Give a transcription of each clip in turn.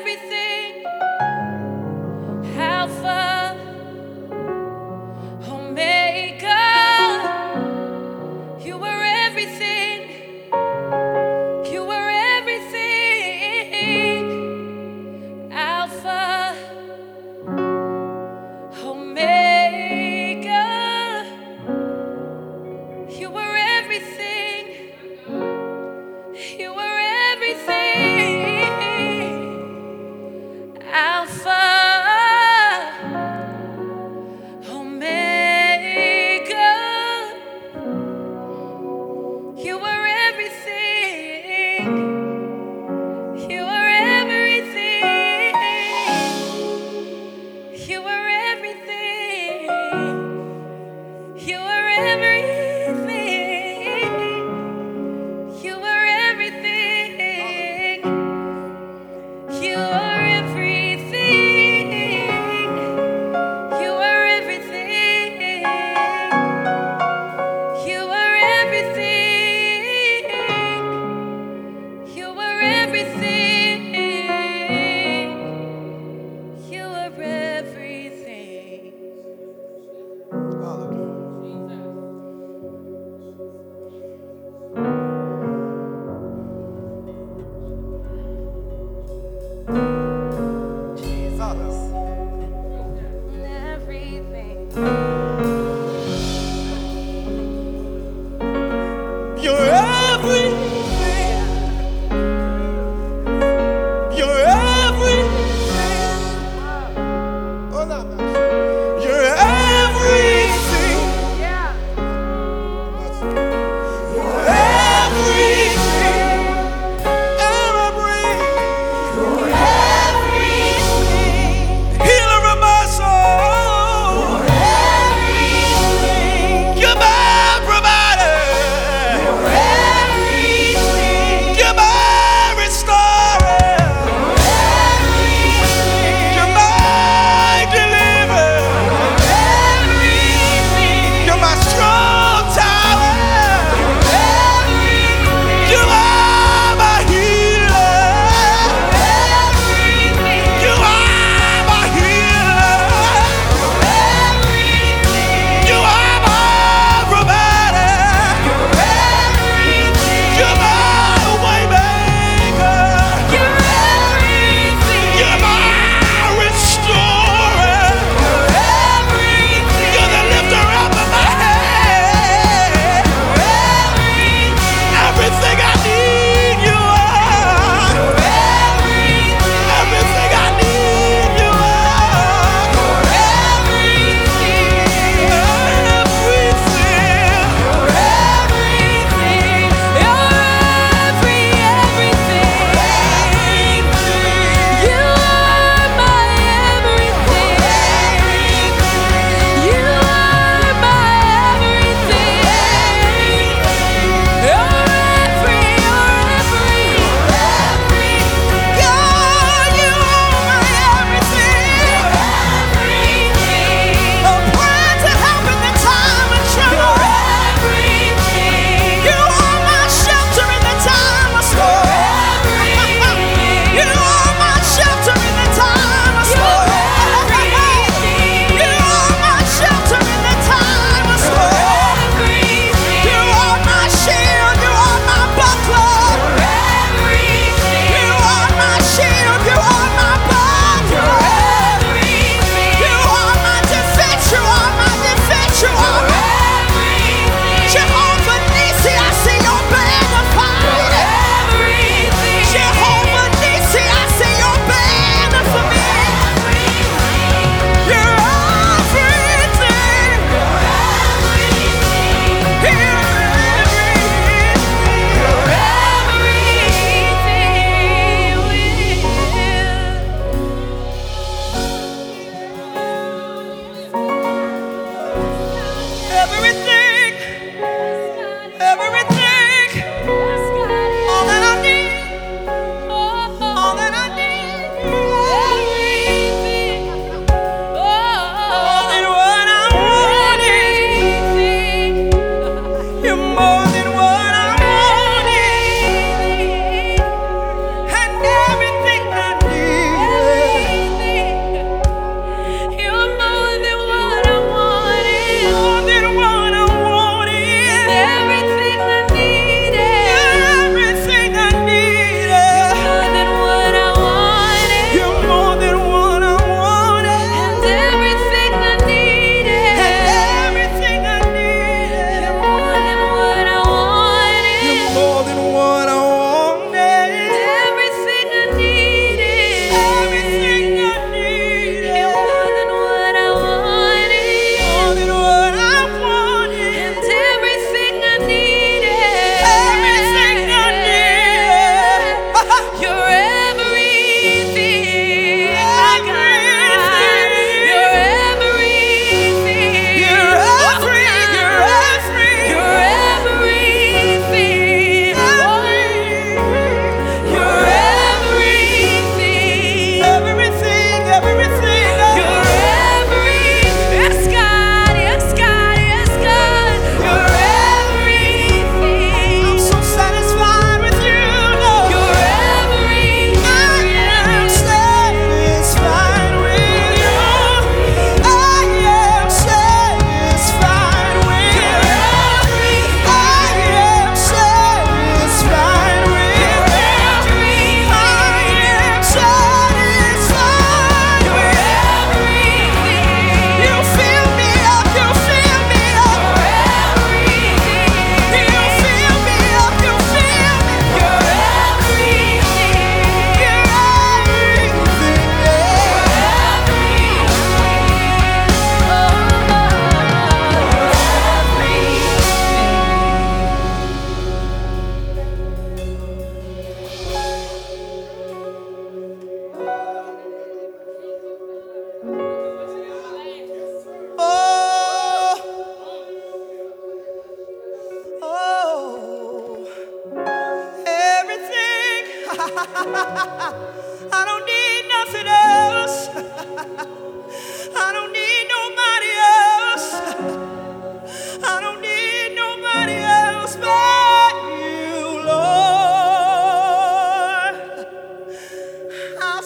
everything. Alpha, Omega. You were everything. You were everything. Alpha, Omega. You were everything. You were everything. Alpha, Omega. You were everything. You were everything. You were everything. You were everything. You were everything. You are everything. You are everything. You are everything. You are everything. You are everything. Everything. You're everything. You're everything. Oh, no. You're everything. You're everything. And I breathe. You're everything.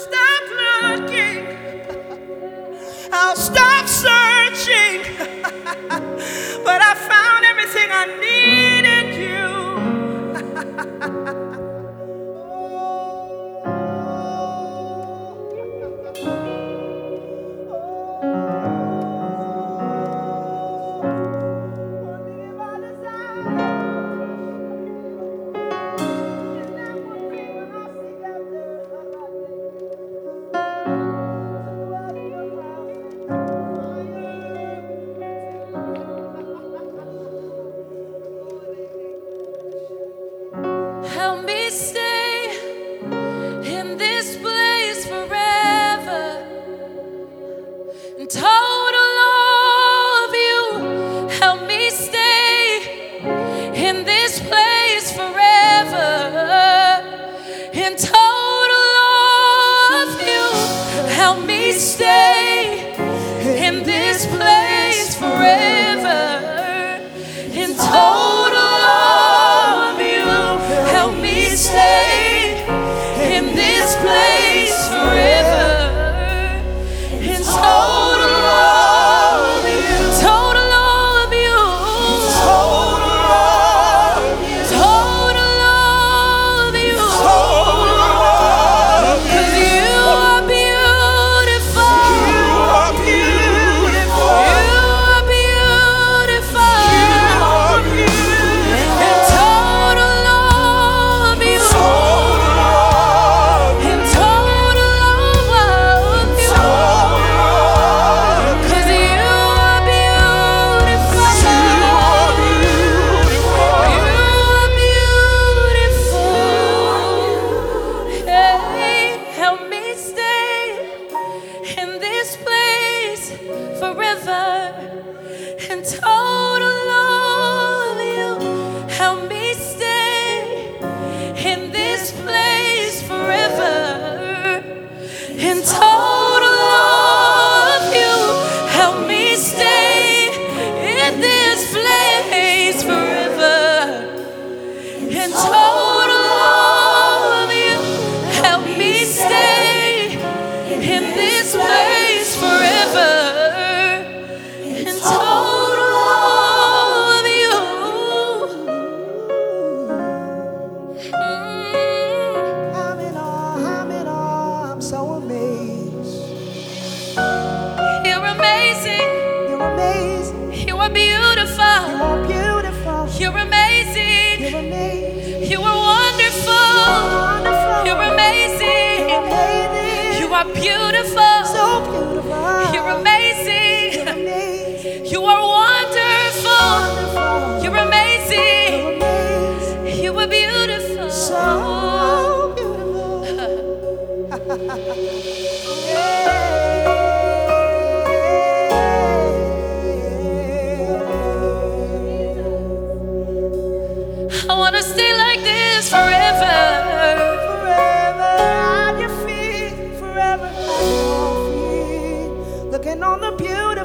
stop looking. I'll stop searching. But I found everything I need in you. Help me stay in this place forever. In total love you. Help me stay in this place forever. In total love you. Help me stay in this place forever. In total love you. Help me stay in this place forever. In total love you. Total love you. Total love you. Total love you. Total love you. 'Cause you are beautiful. You are beautiful. You are beautiful. You are beautiful. In total love you. Total love you. In total love you. Total love you. 'Cause you are beautiful. You are beautiful. You are beautiful. Hey, help me stay in this place forever. In total love you. Help me stay in this place forever. In total love you. Help me stay in this place forever. In total love you. Help me stay in this place forever. In total love you. I'm so amazed. You're amazing. You're amazing. You are beautiful. You're beautiful. You're amazing. You're amazing. You are wonderful. Wonderful. You're amazing. You're amazing. You are beautiful. So beautiful. You're amazing. You're amazing. You are wonderful. Wonderful. You're amazing. You're amazing. You are beautiful. So I want to stay like this forever. Forever at your feet, forever at your feet, looking on the beauty